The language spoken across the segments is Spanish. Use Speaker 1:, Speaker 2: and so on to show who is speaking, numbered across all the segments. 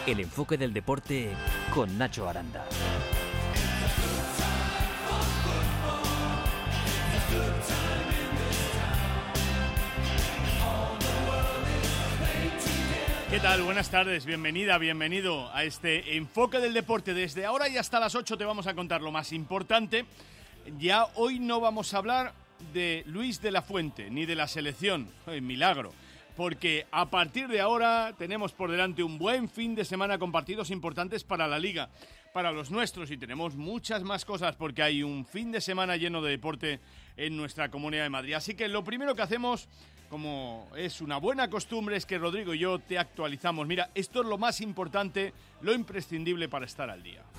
Speaker 1: El enfoque del deporte con Nacho Aranda.
Speaker 2: ¿Qué tal? Buenas tardes, bienvenida, bienvenido a este enfoque del deporte. Desde ahora y hasta las 8 te vamos a contar lo más importante. Ya hoy no vamos a hablar de Luis de la Fuente, ni de la selección, milagro, porque a partir de ahora tenemos por delante un buen fin de semana con partidos importantes para la Liga, para los nuestros, y tenemos muchas más cosas porque hay un fin de semana lleno de deporte en nuestra Comunidad de Madrid. Así que lo primero que hacemos, como es una buena costumbre, es que Rodrigo y yo te actualizamos. Mira, esto es lo más importante, lo imprescindible para estar al día.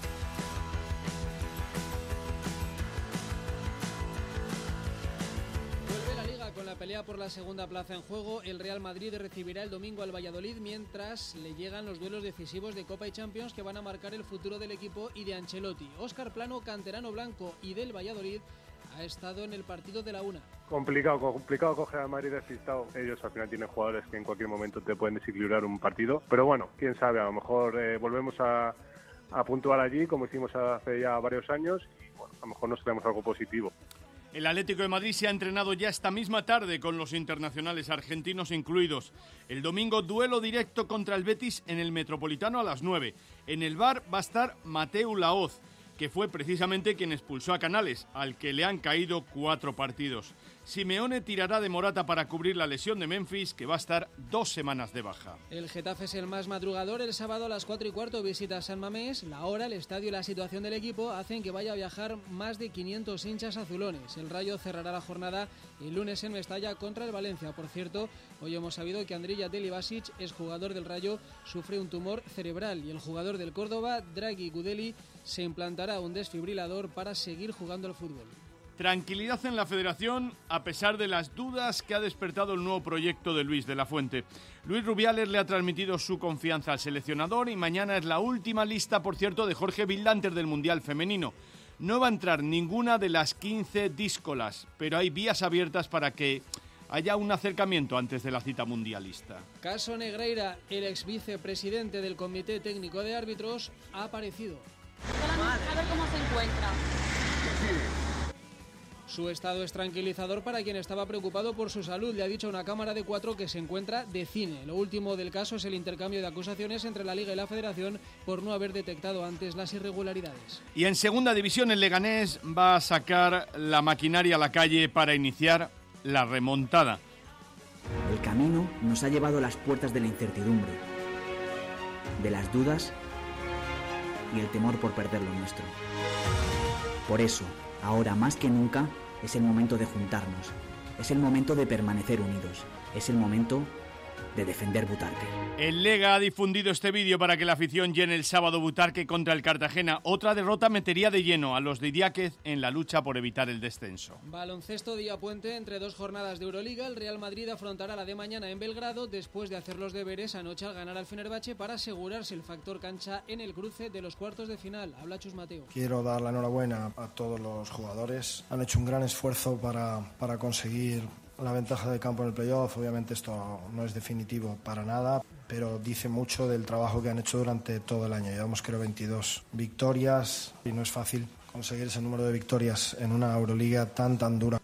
Speaker 3: Con la pelea por la segunda plaza en juego, el Real Madrid recibirá el domingo al Valladolid mientras le llegan los duelos decisivos de Copa y Champions que van a marcar el futuro del equipo y de Ancelotti. Óscar Plano, canterano blanco y del Valladolid, ha estado en el partido de la una.
Speaker 4: Complicado coger al Madrid despistado. Ellos al final tienen jugadores que en cualquier momento te pueden desequilibrar un partido. Pero bueno, quién sabe, a lo mejor volvemos a puntuar allí como hicimos hace ya varios años y bueno, a lo mejor nos traemos algo positivo.
Speaker 2: El Atlético de Madrid se ha entrenado ya esta misma tarde con los internacionales argentinos incluidos. El domingo duelo directo contra el Betis en el Metropolitano a las 9. En el bar va a estar Mateu Laoz, que fue precisamente quien expulsó a Canales, al que le han caído 4 partidos. Simeone tirará de Morata para cubrir la lesión de Memphis, que va a estar 2 semanas de baja.
Speaker 3: El Getafe es el más madrugador. El sábado a las 4:15 visita a San Mamés. La hora, el estadio y la situación del equipo hacen que vaya a viajar más de 500 hinchas azulones. El Rayo cerrará la jornada el lunes en Mestalla contra el Valencia. Por cierto, hoy hemos sabido que Andrija Delibasic, ex jugador del Rayo, sufre un tumor cerebral y el jugador del Córdoba, Draghi Gudeli, se implantará un desfibrilador para seguir jugando al fútbol.
Speaker 2: Tranquilidad en la Federación a pesar de las dudas que ha despertado el nuevo proyecto de Luis de la Fuente. Luis Rubiales le ha transmitido su confianza al seleccionador y mañana es la última lista, por cierto, de Jorge Vilda antes del Mundial Femenino. No va a entrar ninguna de las 15 díscolas, pero hay vías abiertas para que haya un acercamiento antes de la cita mundialista.
Speaker 3: Caso Negreira, el ex vicepresidente del Comité Técnico de Árbitros, ha aparecido.
Speaker 5: A ver cómo se encuentra.
Speaker 3: Su estado es tranquilizador para quien estaba preocupado por su salud. Le ha dicho a una cámara de 4 que se encuentra de cine. Lo último del caso es el intercambio de acusaciones entre la Liga y la Federación por no haber detectado antes las irregularidades.
Speaker 2: Y en segunda división el Leganés va a sacar la maquinaria a la calle para iniciar la remontada.
Speaker 6: El camino nos ha llevado a las puertas de la incertidumbre, de las dudas y el temor por perder lo nuestro. Por eso, ahora más que nunca, es el momento de juntarnos, es el momento de permanecer unidos, es el momento de defender Butarque.
Speaker 2: El Lega ha difundido este vídeo para que la afición llene el sábado Butarque contra el Cartagena. Otra derrota metería de lleno a los de Idiáquez en la lucha por evitar el descenso.
Speaker 3: Baloncesto día puente entre 2 jornadas de Euroliga. El Real Madrid afrontará la de mañana en Belgrado después de hacer los deberes anoche al ganar al Fenerbahce para asegurarse el factor cancha en el cruce de los cuartos de final. Habla Chus Mateo.
Speaker 7: Quiero dar la enhorabuena a todos los jugadores. Han hecho un gran esfuerzo para conseguir la ventaja de campo en el playoff. Obviamente esto no es definitivo para nada, pero dice mucho del trabajo que han hecho durante todo el año. Llevamos creo 22 victorias y no es fácil conseguir ese número de victorias en una Euroliga tan dura.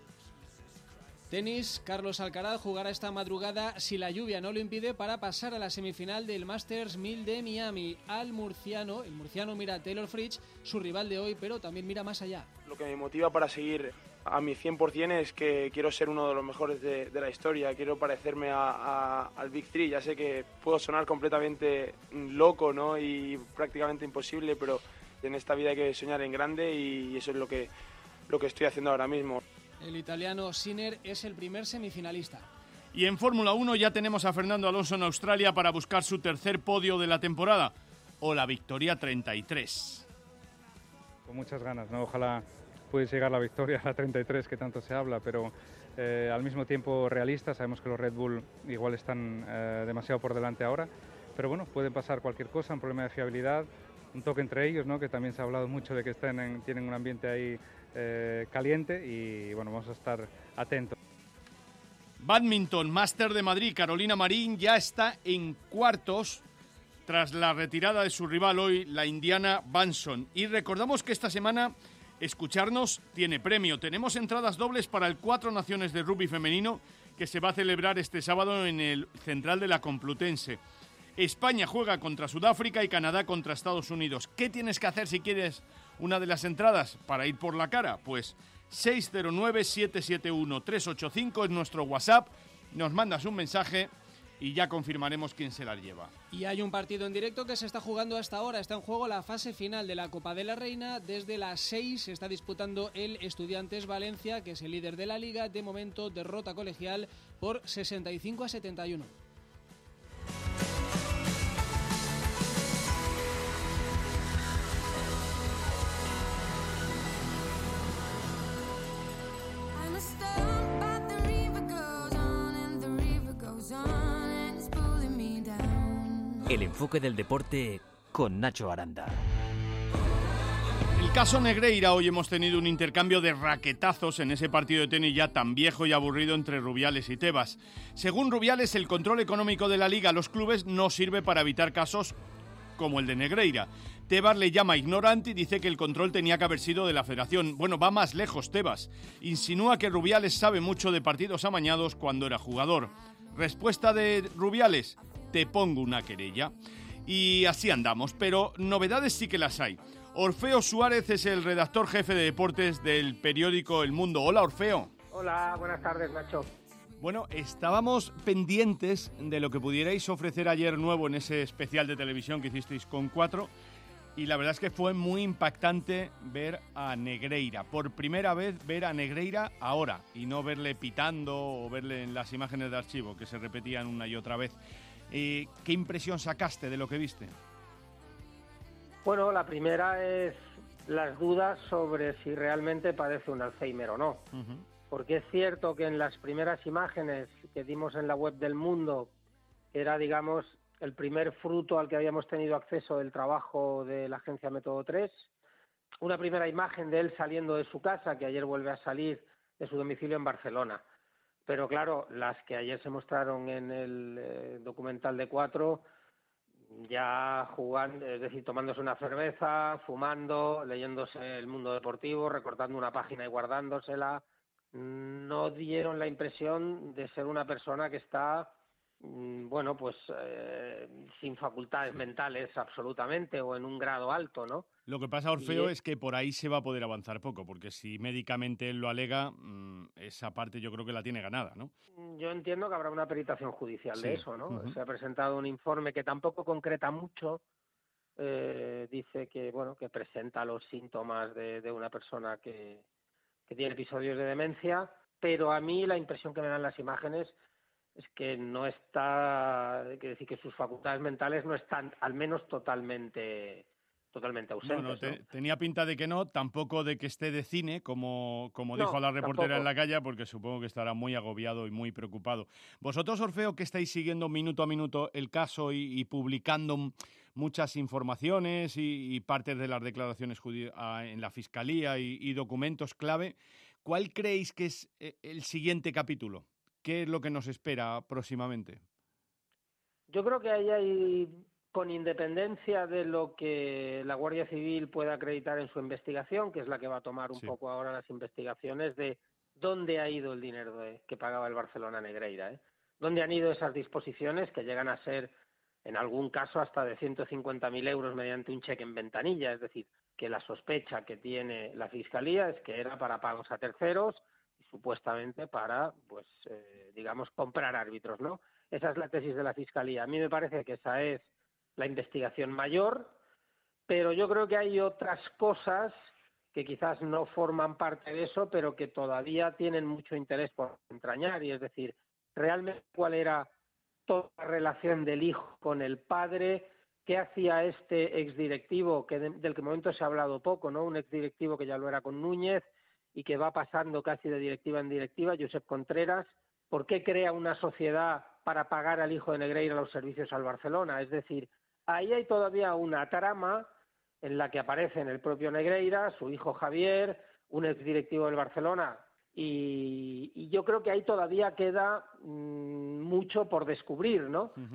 Speaker 3: Tenis, Carlos Alcaraz jugará esta madrugada, si la lluvia no lo impide, para pasar a la semifinal del Masters 1000 de Miami. El murciano mira a Taylor Fritz, su rival de hoy, pero también mira más allá.
Speaker 8: Lo que me motiva para seguir a mi 100% es que quiero ser uno de los mejores de la historia, quiero parecerme al Big Three. Ya sé que puedo sonar completamente loco, ¿no? Y prácticamente imposible, pero en esta vida hay que soñar en grande y eso es lo que estoy haciendo ahora mismo.
Speaker 3: El italiano Sinner es el primer semifinalista.
Speaker 2: Y en Fórmula 1 ya tenemos a Fernando Alonso en Australia para buscar su tercer podio de la temporada, o la victoria 33.
Speaker 9: Con muchas ganas, ¿no? Ojalá pudiese llegar la victoria, la 33 que tanto se habla, pero al mismo tiempo realista. Sabemos que los Red Bull igual están demasiado por delante ahora, pero bueno, puede pasar cualquier cosa, un problema de fiabilidad, un toque entre ellos, ¿no? Que también se ha hablado mucho de que tienen un ambiente ahí caliente y bueno, vamos a estar atentos.
Speaker 2: Bádminton, Máster de Madrid, Carolina Marín ya está en cuartos tras la retirada de su rival hoy, la indiana Banson. Y recordamos que esta semana escucharnos tiene premio. Tenemos entradas dobles para el 4 Naciones de Rugby Femenino que se va a celebrar este sábado en el Central de la Complutense. España juega contra Sudáfrica y Canadá contra Estados Unidos. ¿Qué tienes que hacer si quieres una de las entradas para ir por la cara? Pues 609-771-385 es nuestro WhatsApp. Nos mandas un mensaje y ya confirmaremos quién se las lleva.
Speaker 3: Y hay un partido en directo que se está jugando hasta ahora. Está en juego la fase final de la Copa de la Reina. Desde las 6 se está disputando el Estudiantes Valencia, que es el líder de la Liga. De momento, derrota colegial por 65-71.
Speaker 1: El enfoque del deporte con Nacho Aranda.
Speaker 2: El caso Negreira, hoy hemos tenido un intercambio de raquetazos en ese partido de tenis ya tan viejo y aburrido entre Rubiales y Tebas. Según Rubiales, el control económico de la Liga a los clubes no sirve para evitar casos como el de Negreira. Tebas le llama ignorante y dice que el control tenía que haber sido de la federación. Bueno, va más lejos Tebas. Insinúa que Rubiales sabe mucho de partidos amañados cuando era jugador. Respuesta de Rubiales: te pongo una querella. Y así andamos, pero novedades sí que las hay. Orfeo Suárez es el redactor jefe de deportes del periódico El Mundo. Hola, Orfeo.
Speaker 10: Hola, buenas tardes, Nacho.
Speaker 2: Bueno, estábamos pendientes de lo que pudierais ofrecer ayer nuevo en ese especial de televisión que hicisteis con 4, y la verdad es que fue muy impactante ver a Negreira. Por primera vez ver a Negreira ahora, y no verle pitando o verle en las imágenes de archivo que se repetían una y otra vez. ¿Qué impresión sacaste de lo que viste?
Speaker 10: Bueno, la primera es las dudas sobre si realmente padece un Alzheimer o no. Porque es cierto que en las primeras imágenes que dimos en la web del Mundo era, digamos, el primer fruto al que habíamos tenido acceso del trabajo de la agencia Método 3. Una primera imagen de él saliendo de su casa, que ayer vuelve a salir de su domicilio en Barcelona. Pero claro, las que ayer se mostraron en el documental de 4, ya jugando, es decir, tomándose una cerveza, fumando, leyéndose El Mundo Deportivo, recortando una página y guardándosela, no dieron la impresión de ser una persona que está, bueno, pues sin facultades mentales absolutamente o en un grado alto, ¿no?
Speaker 2: Lo que pasa, Orfeo, es que por ahí se va a poder avanzar poco, porque si médicamente él lo alega, esa parte yo creo que la tiene ganada, ¿no?
Speaker 10: Yo entiendo que habrá una peritación judicial de eso, ¿no?
Speaker 2: Uh-huh.
Speaker 10: Se ha presentado un informe que tampoco concreta mucho, dice que, bueno, que presenta los síntomas de una persona que tiene episodios de demencia, pero a mí la impresión que me dan las imágenes es que no está, que decir, que sus facultades mentales no están, al menos totalmente ausentes.
Speaker 2: Bueno, tenía pinta de que no, tampoco de que esté de cine, como
Speaker 10: No,
Speaker 2: dijo la reportera
Speaker 10: tampoco.
Speaker 2: en la calle, porque supongo que estará muy agobiado y muy preocupado. Vosotros, Orfeo, que estáis siguiendo minuto a minuto el caso y publicando muchas informaciones y partes de las declaraciones en la Fiscalía y documentos clave, ¿cuál creéis que es el siguiente capítulo? ¿Qué es lo que nos espera próximamente?
Speaker 10: Yo creo que ahí hay, con independencia de lo que la Guardia Civil pueda acreditar en su investigación, que es la que va a tomar un poco ahora las investigaciones de dónde ha ido el dinero que pagaba el Barcelona Negreira, dónde han ido esas disposiciones que llegan a ser, en algún caso, hasta de 150.000 euros mediante un cheque en ventanilla. Es decir, que la sospecha que tiene la Fiscalía es que era para pagos a terceros y supuestamente para, pues, digamos, comprar árbitros, ¿no? Esa es la tesis de la Fiscalía. A mí me parece que esa es la investigación mayor, pero yo creo que hay otras cosas que quizás no forman parte de eso, pero que todavía tienen mucho interés por entrañar, y es decir, realmente cuál era toda la relación del hijo con el padre, qué hacía este exdirectivo, del que momento se ha hablado poco, ¿no? Un exdirectivo que ya lo era con Núñez y que va pasando casi de directiva en directiva, Josep Contreras. ¿Por qué crea una sociedad para pagar al hijo de Negreira los servicios al Barcelona? Es decir, ahí hay todavía una trama en la que aparecen el propio Negreira, su hijo Javier, un exdirectivo del Barcelona, y yo creo que ahí todavía queda mucho por descubrir, ¿no?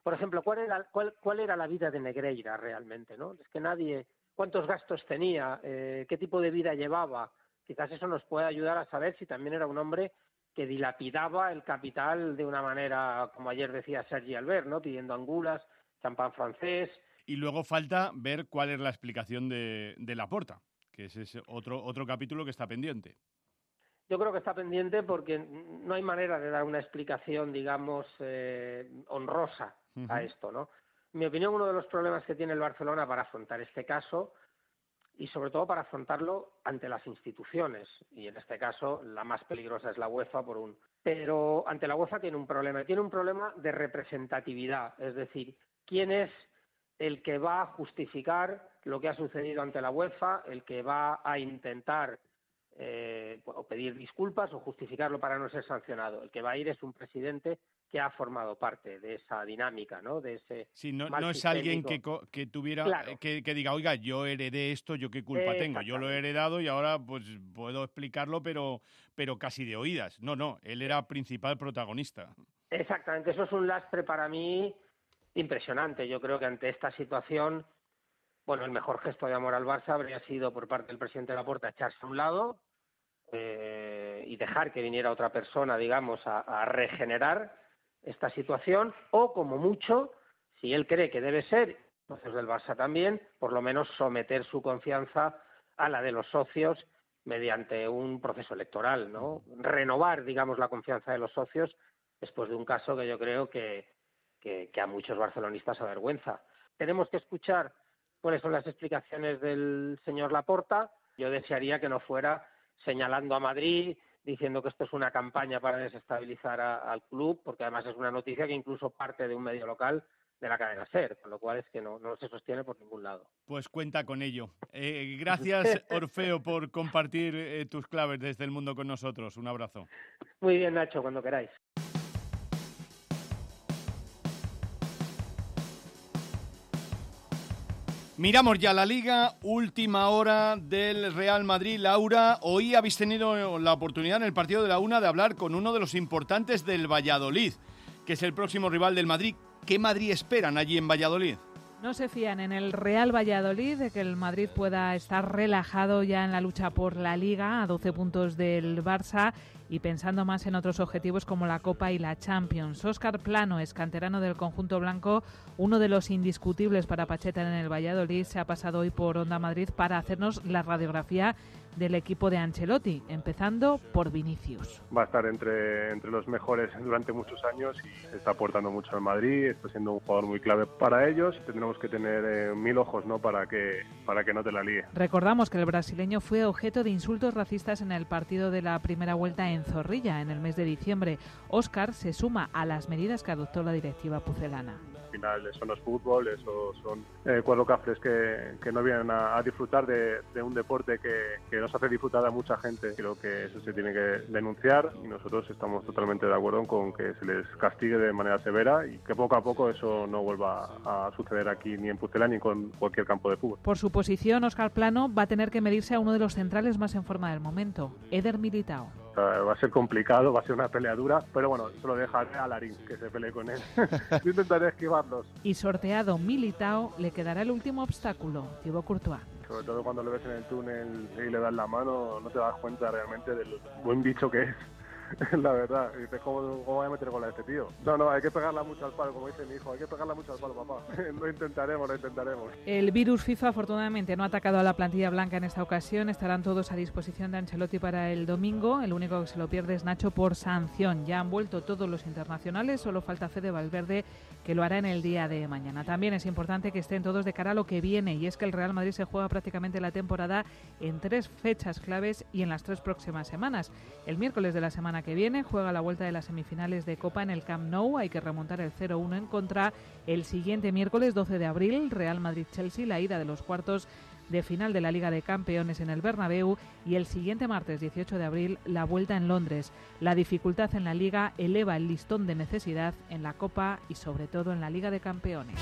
Speaker 10: por ejemplo, cuál era la vida de Negreira realmente, ¿no? Es que nadie, cuántos gastos tenía, qué tipo de vida llevaba. Quizás eso nos puede ayudar a saber si también era un hombre que dilapidaba el capital de una manera, como ayer decía Sergi Albert, ¿no? Pidiendo angulas, champán francés.
Speaker 2: Y luego falta ver cuál es la explicación de Laporta, que ese es otro capítulo que está pendiente.
Speaker 10: Yo creo que está pendiente porque no hay manera de dar una explicación, digamos, honrosa a esto, ¿no? En mi opinión, uno de los problemas que tiene el Barcelona para afrontar este caso, y sobre todo para afrontarlo ante las instituciones, y en este caso la más peligrosa es la UEFA, pero ante la UEFA tiene un problema de representatividad, es decir, ¿quién es el que va a justificar lo que ha sucedido ante la UEFA, el que va a intentar o pedir disculpas o justificarlo para no ser sancionado? El que va a ir es un presidente que ha formado parte de esa dinámica, ¿no? De ese
Speaker 2: no es alguien que tuviera, claro, que diga, oiga, yo heredé esto, yo qué culpa tengo, yo lo he heredado y ahora pues puedo explicarlo, pero casi de oídas. No, él era principal protagonista.
Speaker 10: Exactamente, eso es un lastre para mí impresionante. Yo creo que ante esta situación, bueno, el mejor gesto de amor al Barça habría sido por parte del presidente Laporta echarse a un lado y dejar que viniera otra persona, digamos, a regenerar esta situación, o como mucho, si él cree que debe ser, entonces del Barça también, por lo menos someter su confianza a la de los socios mediante un proceso electoral, ¿no? Renovar, digamos, la confianza de los socios después de un caso que yo creo que a muchos barcelonistas avergüenza. Tenemos que escuchar cuáles son las explicaciones del señor Laporta. Yo desearía que no fuera señalando a Madrid, diciendo que esto es una campaña para desestabilizar al club, porque además es una noticia que incluso parte de un medio local de la cadena SER, con lo cual es que no se sostiene por ningún lado.
Speaker 2: Pues cuenta con ello. Gracias, Orfeo, por compartir tus claves desde el mundo con nosotros. Un abrazo.
Speaker 10: Muy bien, Nacho, cuando queráis.
Speaker 2: Miramos ya la Liga, última hora del Real Madrid. Laura, hoy habéis tenido la oportunidad en el partido de la 1 de hablar con uno de los importantes del Valladolid, que es el próximo rival del Madrid. ¿Qué Madrid esperan allí en Valladolid?
Speaker 11: No se fían en el Real Valladolid de que el Madrid pueda estar relajado ya en la lucha por la Liga, a 12 puntos del Barça, y pensando más en otros objetivos como la Copa y la Champions. Óscar Plano es canterano del conjunto blanco, uno de los indiscutibles para Pacheta en el Valladolid. Se ha pasado hoy por Onda Madrid para hacernos la radiografía del equipo de Ancelotti, empezando por Vinicius.
Speaker 4: Va a estar entre los mejores durante muchos años y se está aportando mucho al Madrid, está siendo un jugador muy clave para ellos. Tendremos que tener 1000 ojos, ¿no?, para que no te la líe.
Speaker 11: Recordamos que el brasileño fue objeto de insultos racistas en el partido de la primera vuelta en Zorrilla en el mes de diciembre. Óscar se suma a las medidas que adoptó la directiva pucelana.
Speaker 4: Al final eso no es fútbol, eso son cuatro cafres que no vienen a disfrutar de un deporte que nos hace disfrutar a mucha gente. Creo que eso se tiene que denunciar y nosotros estamos totalmente de acuerdo con que se les castigue de manera severa y que poco a poco eso no vuelva a suceder aquí ni en Pucela ni con cualquier campo de fútbol.
Speaker 11: Por su posición, Óscar Plano va a tener que medirse a uno de los centrales más en forma del momento, Eder Militao.
Speaker 4: Va a ser complicado, va a ser una pelea dura, pero bueno, se lo dejaré a Larín, que se pelee con él. Yo intentaré esquivarlos.
Speaker 11: Y sorteado Militao, le quedará el último obstáculo, Thibaut Courtois.
Speaker 4: Sobre todo cuando lo ves en el túnel y le das la mano, no te das cuenta realmente del buen bicho que es. La verdad, y dices, ¿cómo voy a meter gol a este tío? No, hay que pegarla mucho al palo, como dice mi hijo, hay que pegarla mucho al palo, papá. Lo intentaremos.
Speaker 11: El virus FIFA afortunadamente no ha atacado a la plantilla blanca en esta ocasión. Estarán todos a disposición de Ancelotti para el domingo. El único que se lo pierde es Nacho por sanción. Ya han vuelto todos los internacionales, solo falta Fede Valverde, que lo hará en el día de mañana. También es importante que estén todos de cara a lo que viene, y es que el Real Madrid se juega prácticamente la temporada en 3 fechas claves y en las 3 próximas semanas. El miércoles de la semana que viene juega la vuelta de las semifinales de Copa en el Camp Nou. Hay que remontar el 0-1 en contra. El siguiente miércoles 12 de abril, Real Madrid-Chelsea, la ida de los cuartos de final de la Liga de Campeones en el Bernabéu, y el siguiente martes 18 de abril la vuelta en Londres. La dificultad en la Liga eleva el listón de necesidad en la Copa y sobre todo en la Liga de Campeones.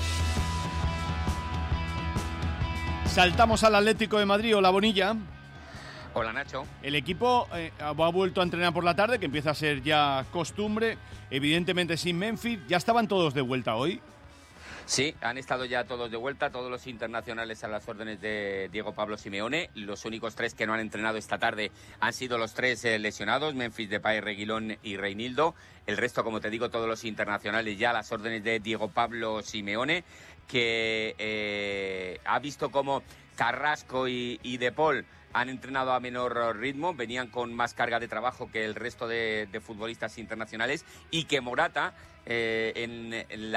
Speaker 2: Saltamos al Atlético de Madrid. Hola, Bonilla.
Speaker 12: Hola, Nacho.
Speaker 2: El equipo ha vuelto a entrenar por la tarde, que empieza a ser ya costumbre, evidentemente sin Memphis. ¿Ya estaban todos de vuelta hoy?
Speaker 12: Sí, han estado ya todos de vuelta, todos los internacionales a las órdenes de Diego Pablo Simeone. Los únicos 3 que no han entrenado esta tarde han sido los 3 lesionados, Memphis Depay, Reguilón y Reinildo. El resto, como te digo, todos los internacionales ya a las órdenes de Diego Pablo Simeone, que ha visto cómo Carrasco y De Paul han entrenado a menor ritmo, venían con más carga de trabajo que el resto de futbolistas internacionales, y que Morata en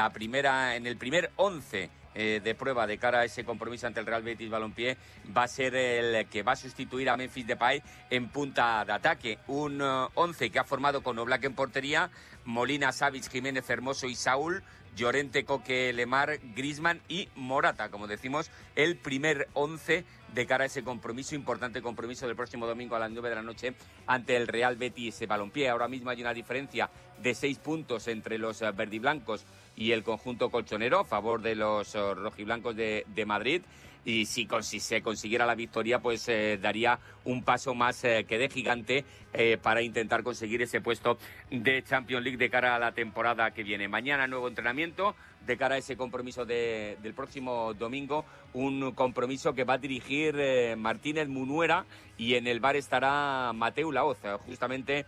Speaker 12: el primer 11 de prueba de cara a ese compromiso ante el Real Betis Balompié va a ser el que va a sustituir a Memphis Depay en punta de ataque. Un 11 que ha formado con Oblak en portería, Molina, Savic, Jiménez, Hermoso y Saúl, Llorente, Coque, Lemar, Griezmann y Morata, como decimos, el primer 11 de cara a ese compromiso, importante compromiso del próximo domingo a las 9 de la noche ante el Real Betis Balompié. Ahora mismo hay una diferencia de 6 puntos entre los verdiblancos y el conjunto colchonero a favor de los rojiblancos de Madrid. Y si se consiguiera la victoria, pues daría un paso más que de gigante para intentar conseguir ese puesto de Champions League de cara a la temporada que viene. Mañana nuevo entrenamiento de cara a ese compromiso del próximo domingo, un compromiso que va a dirigir Martínez Munuera, y en el bar estará Mateu Laoz, justamente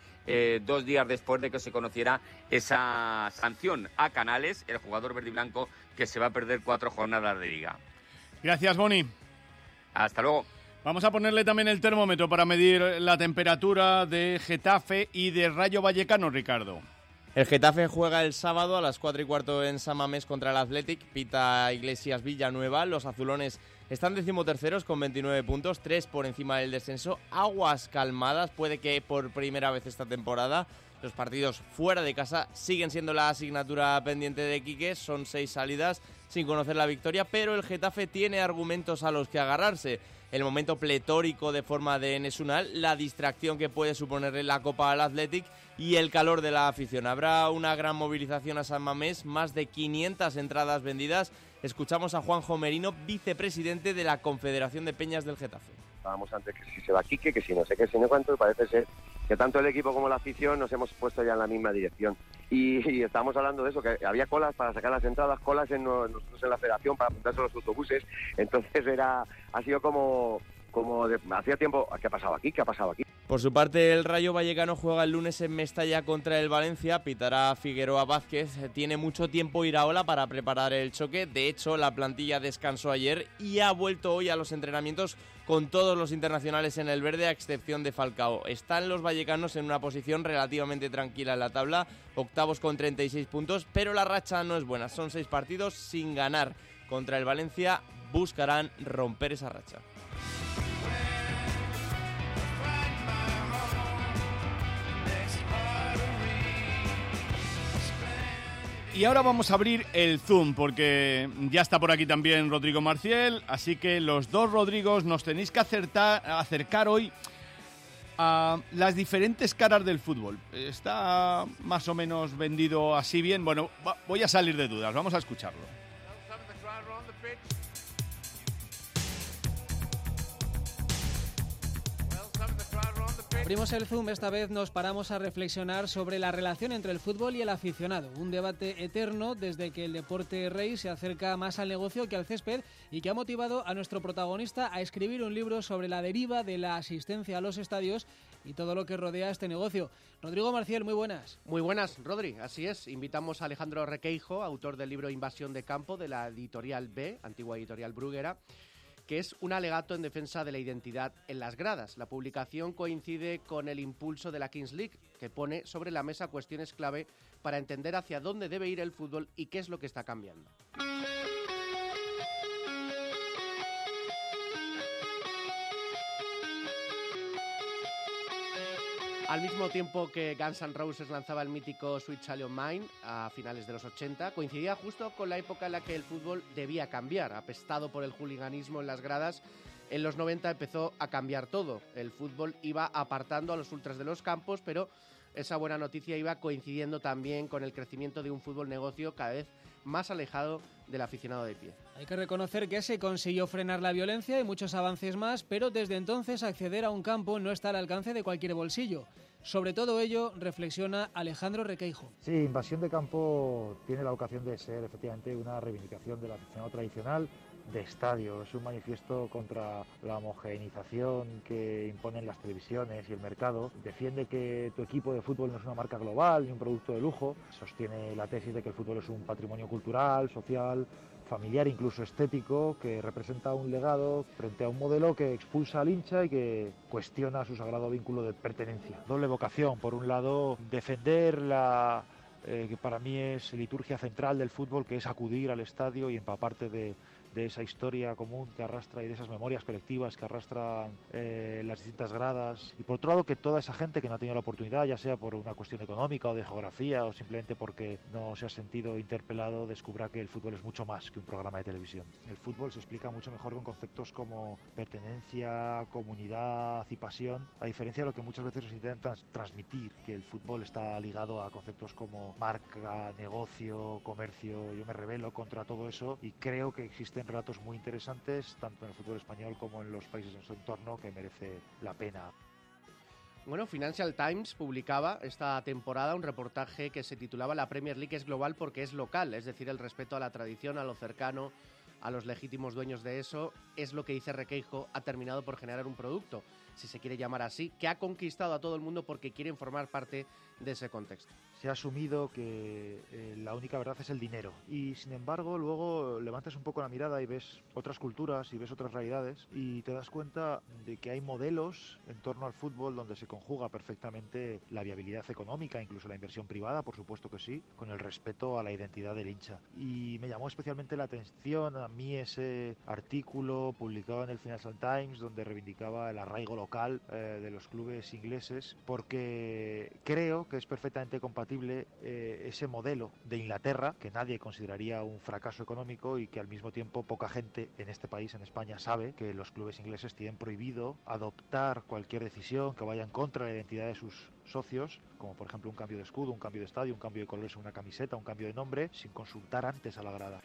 Speaker 12: 2 días después de que se conociera esa sanción a Canales, el jugador verdiblanco que se va a perder 4 jornadas de liga.
Speaker 2: Gracias, Boni.
Speaker 12: Hasta luego.
Speaker 2: Vamos a ponerle también el termómetro para medir la temperatura de Getafe y de Rayo Vallecano, Ricardo.
Speaker 13: El Getafe juega el sábado a las 4:15 en San Mamés contra el Athletic, pita Iglesias Villanueva. Los azulones están 13º con 29 puntos, 3 por encima del descenso. Aguas calmadas, puede que por primera vez esta temporada. Los partidos fuera de casa siguen siendo la asignatura pendiente de Quique, son 6 salidas sin conocer la victoria, pero el Getafe tiene argumentos a los que agarrarse. El momento pletórico de forma de Enes Unal, la distracción que puede suponerle la Copa al Athletic y el calor de la afición. Habrá una gran movilización a San Mamés, más de 500 entradas vendidas. Escuchamos a Juanjo Merino, vicepresidente de la Confederación de Peñas del Getafe.
Speaker 14: Estábamos antes que si se va Quique, que si no sé qué, si no cuánto, parece ser que tanto el equipo como la afición nos hemos puesto ya en la misma dirección. Y estamos hablando de eso, que había colas para sacar las entradas, colas nosotros en la federación para apuntarse a los autobuses. Entonces ha sido como hacía tiempo. ¿Qué ha pasado aquí? ¿Qué ha pasado aquí?
Speaker 13: Por su parte, el Rayo Vallecano juega el lunes en Mestalla contra el Valencia. Pitará Figueroa Vázquez. Tiene mucho tiempo Iraola para preparar el choque. De hecho, la plantilla descansó ayer y ha vuelto hoy a los entrenamientos con todos los internacionales en el verde, a excepción de Falcao. Están los vallecanos en una posición relativamente tranquila en la tabla, octavos con 36 puntos, pero la racha no es buena. Son 6 partidos sin ganar. Contra el Valencia buscarán romper esa racha.
Speaker 2: Y ahora vamos a abrir el Zoom, porque ya está por aquí también Rodrigo Marciel, así que los dos Rodrigos nos tenéis que acercar hoy a las diferentes caras del fútbol. Está más o menos vendido así bien. Bueno, voy a salir de dudas, vamos a escucharlo.
Speaker 3: Abrimos el Zoom, esta vez nos paramos a reflexionar sobre la relación entre el fútbol y el aficionado. Un debate eterno desde que el deporte rey se acerca más al negocio que al césped y que ha motivado a nuestro protagonista a escribir un libro sobre la deriva de la asistencia a los estadios y todo lo que rodea este negocio. Rodrigo Marciel, muy buenas.
Speaker 15: Muy buenas, Rodri, así es. Invitamos a Alejandro Requeijo, autor del libro Invasión de Campo de la editorial B, antigua editorial Bruguera, que es un alegato en defensa de la identidad en las gradas. La publicación coincide con el impulso de la Kings League, que pone sobre la mesa cuestiones clave para entender hacia dónde debe ir el fútbol y qué es lo que está cambiando. Al mismo tiempo que Guns N' Roses lanzaba el mítico Sweet Child O' Mine a finales de los 80, coincidía justo con la época en la que el fútbol debía cambiar. Apestado por el hooliganismo en las gradas, en los 90 empezó a cambiar todo. El fútbol iba apartando a los ultras de los campos, pero esa buena noticia iba coincidiendo también con el crecimiento de un fútbol negocio cada vez más alejado del aficionado de pie.
Speaker 3: Hay que reconocer que se consiguió frenar la violencia y muchos avances más, pero desde entonces acceder a un campo no está al alcance de cualquier bolsillo. Sobre todo ello reflexiona Alejandro Requeijo.
Speaker 16: Sí, Invasión de Campo tiene la vocación de ser efectivamente una reivindicación del aficionado tradicional de estadio. Es un manifiesto contra la homogeneización que imponen las televisiones y el mercado. Defiende que tu equipo de fútbol no es una marca global ni un producto de lujo. Sostiene la tesis de que el fútbol es un patrimonio cultural, social, familiar, incluso estético, que representa un legado frente a un modelo que expulsa al hincha y que cuestiona su sagrado vínculo de pertenencia. Doble vocación: por un lado, defender la que para mí es liturgia central del fútbol, que es acudir al estadio y empaparte de esa historia común que arrastra y de esas memorias colectivas que arrastran las distintas gradas. Y por otro lado, que toda esa gente que no ha tenido la oportunidad, ya sea por una cuestión económica o de geografía o simplemente porque no se ha sentido interpelado, descubra que el fútbol es mucho más que un programa de televisión. El fútbol se explica mucho mejor con conceptos como pertenencia, comunidad y pasión, a diferencia de lo que muchas veces se intenta transmitir, que el fútbol está ligado a conceptos como marca, negocio, comercio. Yo me rebelo contra todo eso y creo que existen relatos muy interesantes, tanto en el fútbol español como en los países de su entorno, que merece la pena.
Speaker 15: Bueno, Financial Times publicaba esta temporada un reportaje que se titulaba La Premier League es global porque es local, es decir, el respeto a la tradición, a lo cercano, a los legítimos dueños de eso, es lo que dice Requeijo, ha terminado por generar un producto, si se quiere llamar así, que ha conquistado a todo el mundo porque quieren formar parte de ese contexto.
Speaker 16: Se ha asumido que la única verdad es el dinero y sin embargo luego levantas un poco la mirada y ves otras culturas y ves otras realidades y te das cuenta de que hay modelos en torno al fútbol donde se conjuga perfectamente la viabilidad económica, incluso la inversión privada, por supuesto que sí, con el respeto a la identidad del hincha. Y me llamó especialmente la atención a mí ese artículo publicado en el Financial Times donde reivindicaba el arraigo local de los clubes ingleses, porque creo que es perfectamente compatible ese modelo de Inglaterra, que nadie consideraría un fracaso económico y que al mismo tiempo poca gente en este país, en España, sabe que los clubes ingleses tienen prohibido adoptar cualquier decisión que vaya en contra de la identidad de sus socios, como por ejemplo un cambio de escudo, un cambio de estadio, un cambio de colores en una camiseta, un cambio de nombre, sin consultar antes a la grada.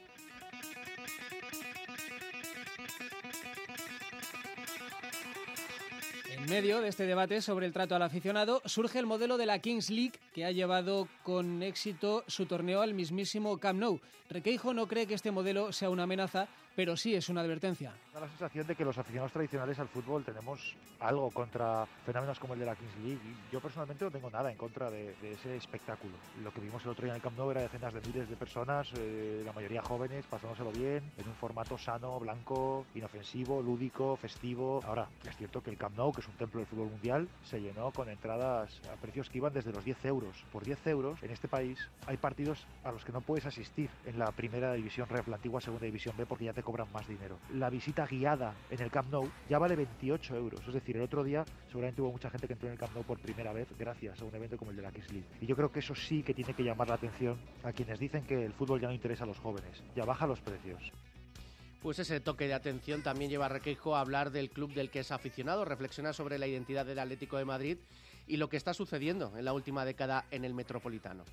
Speaker 3: En medio de este debate sobre el trato al aficionado surge el modelo de la Kings League, que ha llevado con éxito su torneo al mismísimo Camp Nou. Requeijo no cree que este modelo sea una amenaza, pero sí es una advertencia.
Speaker 16: Da la sensación de que los aficionados tradicionales al fútbol tenemos algo contra fenómenos como el de la Kings League. Y yo personalmente no tengo nada en contra de ese espectáculo. Lo que vimos el otro día en el Camp Nou era decenas de miles de personas, la mayoría jóvenes, pasándoselo bien, en un formato sano, blanco, inofensivo, lúdico, festivo. Ahora, es cierto que el Camp Nou, que es un templo del fútbol mundial, se llenó con entradas a precios que iban desde los 10 euros. Por 10 euros, en este país, hay partidos a los que no puedes asistir en la primera división REF, la antigua segunda división B, porque ya te cobran más dinero. La visita guiada en el Camp Nou ya vale 28 euros. Es decir, el otro día seguramente hubo mucha gente que entró en el Camp Nou por primera vez gracias a un evento como el de la Kings League. Y yo creo que eso sí que tiene que llamar la atención a quienes dicen que el fútbol ya no interesa a los jóvenes. Ya baja los precios.
Speaker 15: Pues ese toque de atención también lleva a Requeijo a hablar del club del que es aficionado, reflexiona sobre la identidad del Atlético de Madrid y lo que está sucediendo en la última década en el Metropolitano.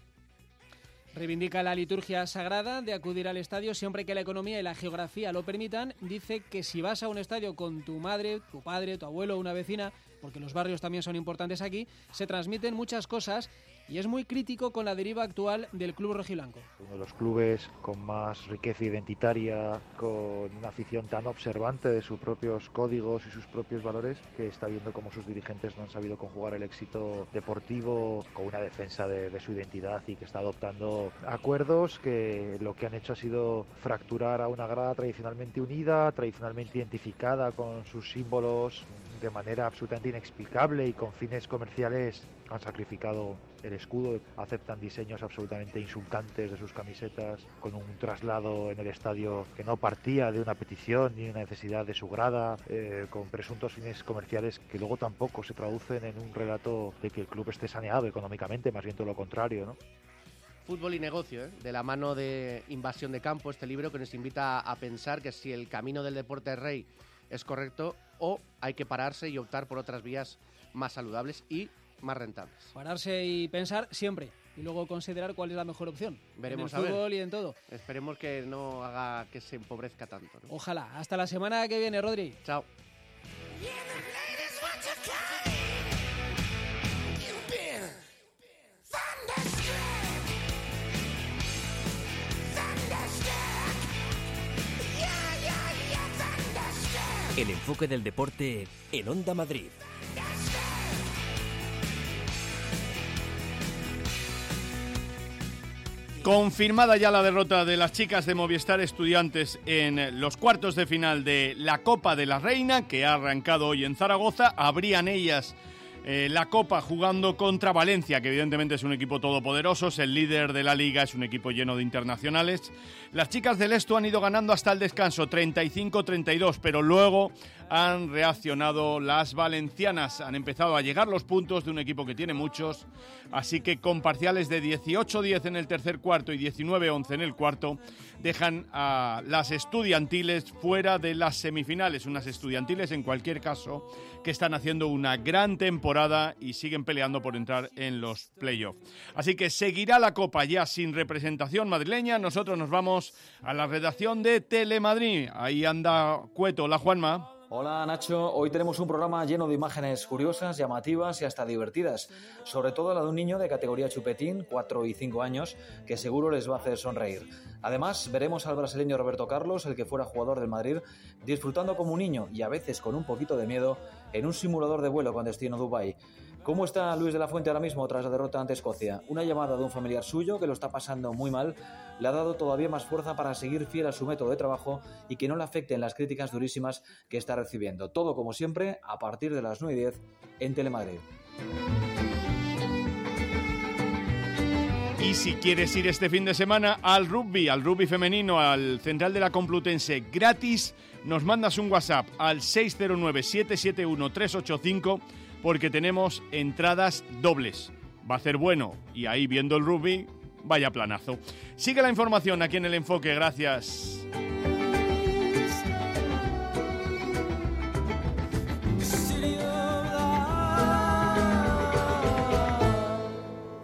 Speaker 3: Reivindica la liturgia sagrada de acudir al estadio siempre que la economía y la geografía lo permitan. Dice que si vas a un estadio con tu madre, tu padre, tu abuelo o una vecina, porque los barrios también son importantes aquí, se transmiten muchas cosas y es muy crítico con la deriva actual del club rojiblanco.
Speaker 16: Uno de los clubes con más riqueza identitaria, con una afición tan observante de sus propios códigos y sus propios valores, que está viendo cómo sus dirigentes no han sabido conjugar el éxito deportivo con una defensa de su identidad y que está adoptando acuerdos que lo que han hecho ha sido fracturar a una grada tradicionalmente unida, tradicionalmente identificada con sus símbolos de manera absolutamente inexplicable y con fines comerciales. Han sacrificado el escudo, aceptan diseños absolutamente insultantes de sus camisetas, con un traslado en el estadio que no partía de una petición ni una necesidad de su grada, con presuntos fines comerciales que luego tampoco se traducen en un relato de que el club esté saneado económicamente, más bien todo lo contrario, ¿no?
Speaker 15: Fútbol y negocio, de la mano de Invasión de Campo, este libro que nos invita a pensar que si el camino del deporte rey es correcto o hay que pararse y optar por otras vías más saludables y más rentables.
Speaker 3: Pararse y pensar siempre, y luego considerar cuál es la mejor opción.
Speaker 15: Veremos,
Speaker 3: en el fútbol y en todo.
Speaker 15: Esperemos que no haga que se empobrezca tanto, ¿no?
Speaker 3: Ojalá. Hasta la semana que viene, Rodri.
Speaker 15: Chao.
Speaker 1: El enfoque del deporte en Onda Madrid.
Speaker 2: Confirmada ya la derrota de las chicas de Movistar Estudiantes en los cuartos de final de la Copa de la Reina, que ha arrancado hoy en Zaragoza. Abrían ellas la Copa jugando contra Valencia, que evidentemente es un equipo todopoderoso, es el líder de la Liga, es un equipo lleno de internacionales. Las chicas del Esto han ido ganando hasta el descanso, 35-32, pero luego han reaccionado las valencianas. Han empezado a llegar los puntos de un equipo que tiene muchos, así que con parciales de 18-10 en el tercer cuarto y 19-11 en el cuarto, dejan a las estudiantiles fuera de las semifinales. Unas estudiantiles, en cualquier caso, que están haciendo una gran temporada y siguen peleando por entrar en los playoffs. Así que seguirá la Copa ya sin representación madrileña. Nosotros nos vamos a la redacción de Telemadrid. Ahí anda Cueto. Hola, Juanma.
Speaker 17: Hola Nacho, hoy tenemos un programa lleno de imágenes curiosas, llamativas y hasta divertidas, sobre todo la de un niño de categoría chupetín, 4 y 5 años, que seguro les va a hacer sonreír. Además, veremos al brasileño Roberto Carlos, el que fuera jugador del Madrid, disfrutando como un niño y a veces con un poquito de miedo en un simulador de vuelo con destino Dubái. ¿Cómo está Luis de la Fuente ahora mismo tras la derrota ante Escocia? Una llamada de un familiar suyo que lo está pasando muy mal le ha dado todavía más fuerza para seguir fiel a su método de trabajo y que no le afecten las críticas durísimas que está recibiendo. Todo como siempre a partir de las 9:10 en Telemadrid.
Speaker 2: Y si quieres ir este fin de semana al rugby femenino, al Central de la Complutense gratis, nos mandas un WhatsApp al 609-771-385 porque tenemos entradas dobles. Va a ser bueno y ahí viendo el rugby, vaya planazo. Sigue la información aquí en El Enfoque, gracias.